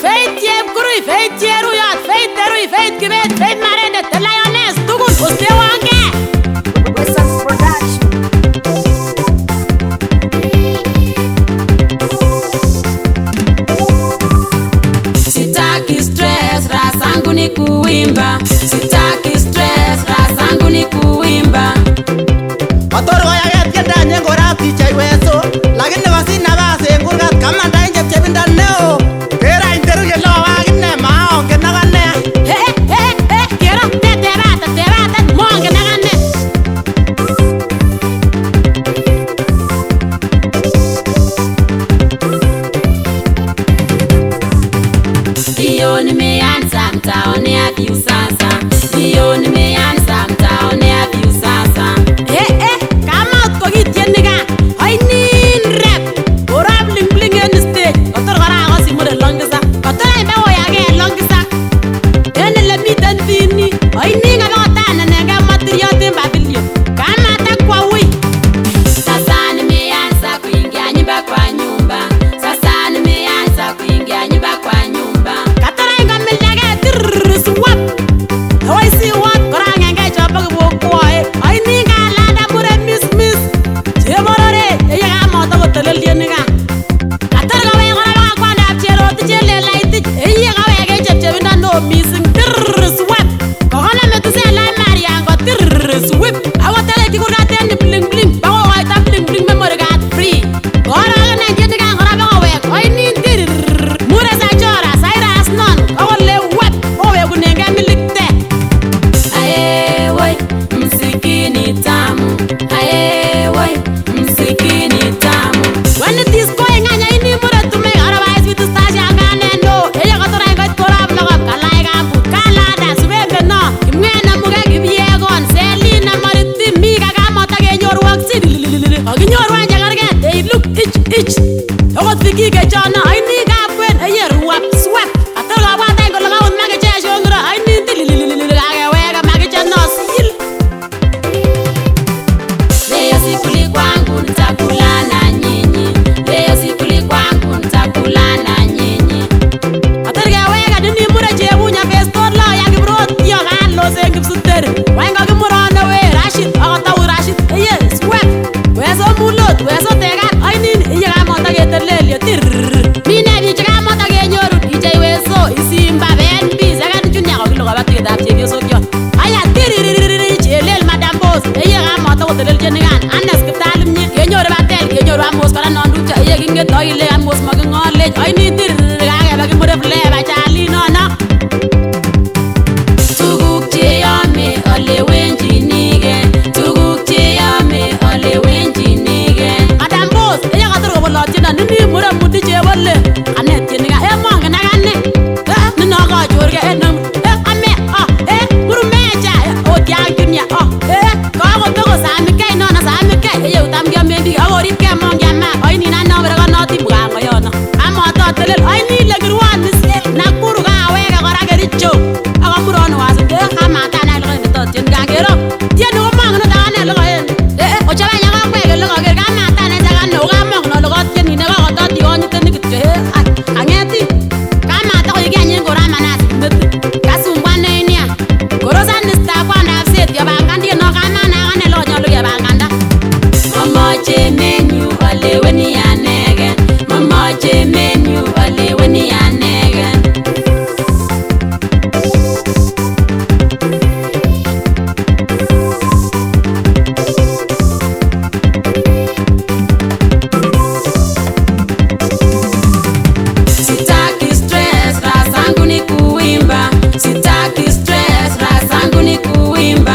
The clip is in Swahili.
Faith Yepkurui, Faith Yeruyot, Faith Terui, Faith Kibet, Faith Marende, The Lioness, Tugun, Ustewange. Westside Production. Sitaki stress, rasangu ni kuimba. Sitaki stress, rasangu ni kuimba. Motor ko yaget kenda nyengora pichai weso lakini wasina base ngurgat kama ndai chepchepinda neo kera interu yelo agine maonge nagane Kero, tebata, monge nagane. Dio nimeanza mtaonea view sasa. Dio nimeanza mtaonea view sasa. Kama utokitieniga ainin rap orab bling en stage otor kara ako simure longisa otor ay bawo yage longisa en le miten vini ainin ga tana nega material babilio kama takwa wi sasa nimeanza kuingia nyumba kwa nyumba. Sasa nimeanza kuingia nyumba kwa nyumba. Katara ngamilage swap Hoi si wat korang engay chopag bukwae ainin ga lada mure miss Chemorore eye ga moto ko telel yeniga Katar ga we gora ba kwanda chero ti chele light eye ga we ge chepchebinda no missing swap kogona metu se la maria go swip awo tele ki kurga ten bling bawo wa ta bling memory card free gora ga na jeniga gora ba we ainin mure sa chora sairas non awo le wap o we gunenge milikte aye woi msikini tamu aye woi msikini tamu when it is going anya ini mure tume otherwise with stage agane no eya gotora ngot korab logo kalai gambu kala da subebe no kimwena muge gibiegon selina mariti mi gaga mota ge nyorwak sidililili aginyorwa jagarge they look ich ogot fiki ge jana aini gabwen eye ruap swap atolo wa tango logo un mage jesho ngra aini dililili age wega mage jana sil Leo sikuli kwangu nitakula na nyinyi. Leo sikuli kwangu nitakula na nyinyi. Atarga wega dini mure chebunya pestor la ya gibrot yo galo se gibsuter. Wenga gimurana we Rashid agata u Rashid. Yes, swap. Weso mulot, weso tegat ainin iya ga mota ge telel yo tir. Mine bi jaga mota ge nyoru DJ weso isimba ben bi zaga junya ko lo ga tigda chebio so kyo. Aya tir chelel madam boss. Iya ga mota ko telel jenigan anas kitalim ni genyor batel genyor amos kala non ducha iya ginge toile amos magngole aini tir ga ga bagi mure fle ba chali no no tuguk cheyame ole wenji nige tuguk cheyame ole wenji nige madam boss iya ga tur ko bolotina nini mure mudi chebole anet jeniga e mong na ganne ni no ga jorge enam ame muru meja o tiang dunya ko ko to ko sami kai no na sami kai e utam ga mendi agori ke mong ya ma aini na no bere no ti buga ngo yo no amo to telel aini le girwan ni na kuru ga we ga gora ga richo aga muro no wasu de kama ta na lo to tin ga gero ti no mong no da na lo en o chaba nya ga kwe lo ga ga ma ta na ja ga no ga mong no lo ga ti ni na ga to ti on ti ni ke angeti kama ta ko ga nyen gora manas kasungwa ne nia gorosa ni sta kwa na set ya ba ngandi no ga ma na ga ne lo nya lo ya ba nganda mama che menu ole weni ya nege mama che menu ole weni ya nege Sitaki stress rasangu ni kuimba. Sitaki stress rasangu ni kuimba.